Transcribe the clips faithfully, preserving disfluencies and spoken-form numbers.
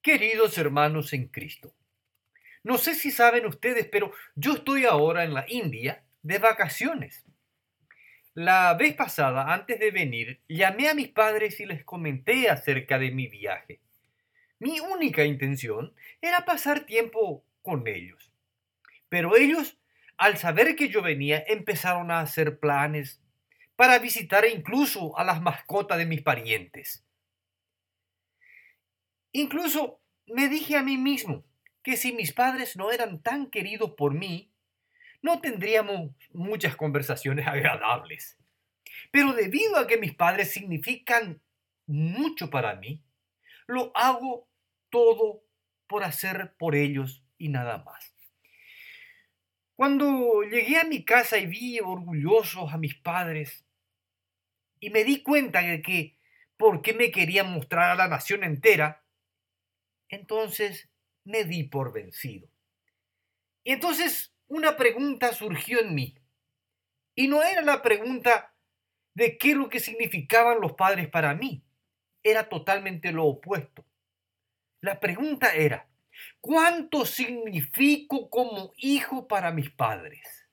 Queridos hermanos en Cristo, no sé si saben ustedes, pero yo estoy ahora en la India de vacaciones. La vez pasada, antes de venir, llamé a mis padres y les comenté acerca de mi viaje. Mi única intención era pasar tiempo con ellos. Pero ellos, al saber que yo venía, empezaron a hacer planes para visitar incluso a las mascotas de mis parientes. Incluso me dije a mí mismo que si mis padres no eran tan queridos por mí, no tendríamos muchas conversaciones agradables. Pero debido a que mis padres significan mucho para mí, lo hago todo por hacer por ellos y nada más. Cuando llegué a mi casa y vi orgullosos a mis padres y me di cuenta de que por qué me querían mostrar a la nación entera, entonces me di por vencido. Y entonces una pregunta surgió en mí. Y no era la pregunta de qué es lo que significaban los padres para mí. Era totalmente lo opuesto. La pregunta era, ¿cuánto significo como hijo para mis padres?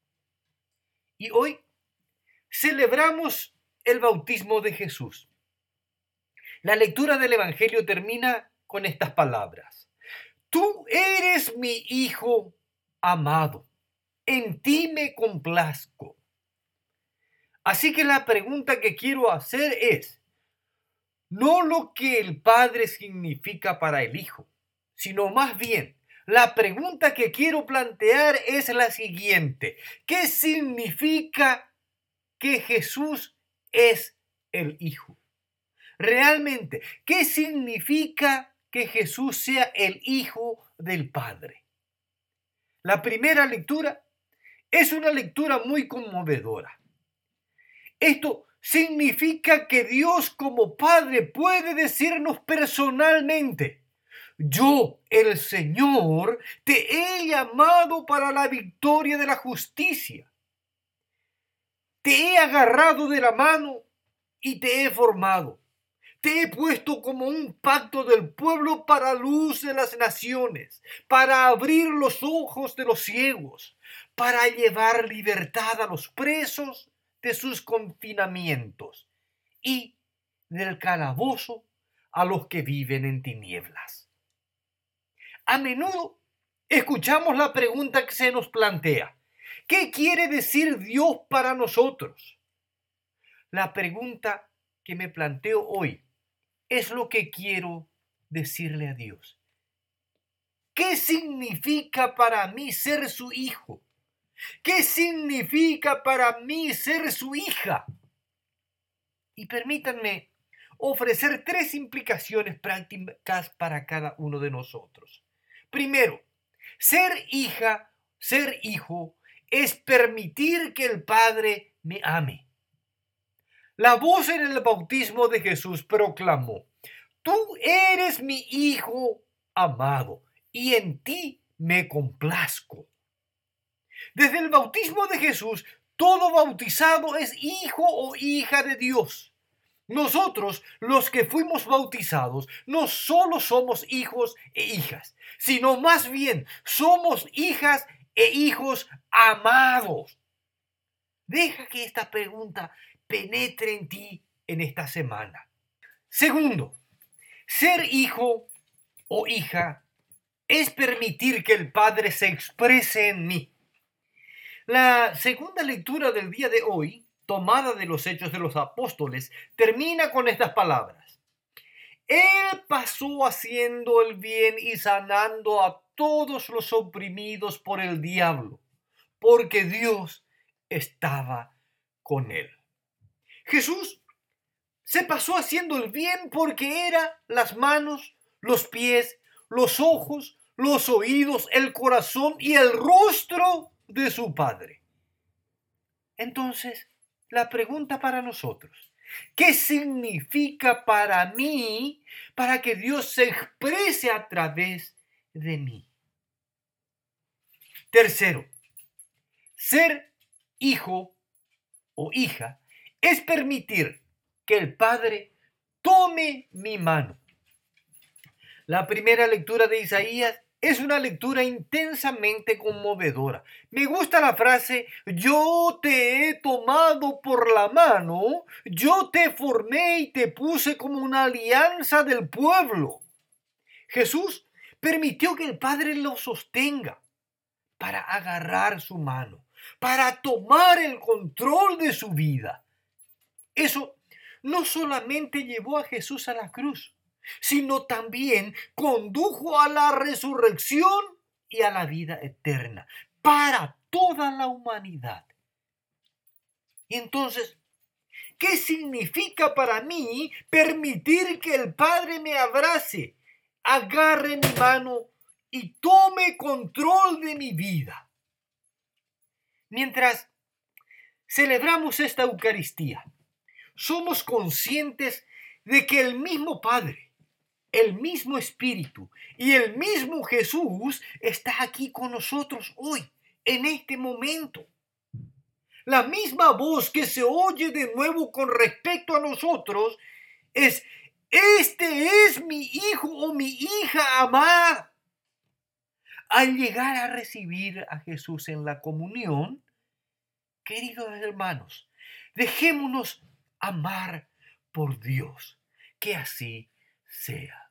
Y hoy celebramos el bautismo de Jesús. La lectura del Evangelio termina con estas palabras. Tú eres mi hijo amado, en ti me complazco. Así que la pregunta que quiero hacer es, no lo que el Padre significa para el Hijo, sino más bien, la pregunta que quiero plantear es la siguiente. ¿Qué significa que Jesús es el Hijo? Realmente, ¿qué significa que Jesús sea el Hijo del Padre? La primera lectura es una lectura muy conmovedora. Esto significa que Dios como Padre puede decirnos personalmente, yo, el Señor, te he llamado para la victoria de la justicia. Te he agarrado de la mano y te he formado. Te he puesto como un pacto del pueblo para luz de las naciones, para abrir los ojos de los ciegos, para llevar libertad a los presos de sus confinamientos y del calabozo a los que viven en tinieblas. A menudo escuchamos la pregunta que se nos plantea. ¿Qué quiere decir Dios para nosotros? La pregunta que me planteo hoy es lo que quiero decirle a Dios. ¿Qué significa para mí ser su hijo? ¿Qué significa para mí ser su hija? Y permítanme ofrecer tres implicaciones prácticas para cada uno de nosotros. Primero, ser hija, ser hijo, es permitir que el Padre me ame. La voz en el bautismo de Jesús proclamó, tú eres mi hijo amado y en ti me complazco. Desde el bautismo de Jesús, todo bautizado es hijo o hija de Dios. Nosotros, los que fuimos bautizados, no solo somos hijos e hijas, sino más bien somos hijas e hijos amados. Deja que esta pregunta penetre en ti en esta semana. Segundo, ser hijo o hija es permitir que el Padre se exprese en mí. La segunda lectura del día de hoy, tomada de los Hechos de los Apóstoles, termina con estas palabras. Él pasó haciendo el bien y sanando a todos los oprimidos por el diablo, porque Dios estaba con él. Jesús se pasó haciendo el bien porque era las manos, los pies, los ojos, los oídos, el corazón y el rostro de su Padre. Entonces, la pregunta para nosotros, ¿qué significa para mí para que Dios se exprese a través de mí? Tercero, ser hijo o hija es permitir que el Padre tome mi mano. La primera lectura de Isaías es una lectura intensamente conmovedora. Me gusta la frase, yo te he tomado por la mano, yo te formé y te puse como una alianza del pueblo. Jesús permitió que el Padre lo sostenga para agarrar su mano, para tomar el control de su vida. Eso no solamente llevó a Jesús a la cruz, sino también condujo a la resurrección y a la vida eterna para toda la humanidad. Y entonces, ¿qué significa para mí permitir que el Padre me abrace, agarre mi mano y tome control de mi vida? Mientras celebramos esta Eucaristía, somos conscientes de que el mismo Padre, el mismo Espíritu y el mismo Jesús está aquí con nosotros hoy, en este momento. La misma voz que se oye de nuevo con respecto a nosotros es, este es mi hijo o mi hija amada. Al llegar a recibir a Jesús en la comunión, queridos hermanos, dejémonos amar por Dios, que así sea.